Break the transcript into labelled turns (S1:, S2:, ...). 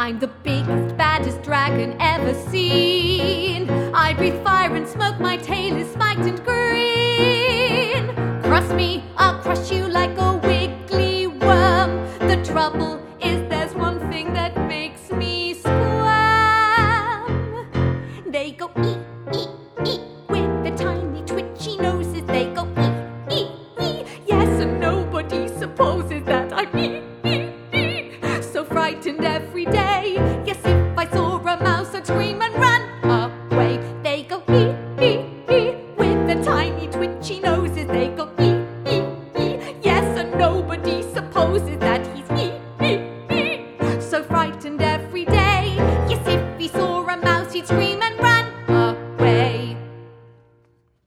S1: I'm the biggest, baddest dragon ever seen. I breathe fire and smoke, my tail is spiked and green. Cross me, I'll crush you like a wiggly worm. The trouble is there's one thing that makes me squirm. They go ee, ee, ee, with the tiny twitchy noses. They go ee, ee, ee. Yes, and nobody supposes that I'm ee, ee, ee. So frightened every day. Yes, if I saw a mouse, I'd scream and run away. They go ee, ee, ee, with the tiny twitchy noses. They go ee.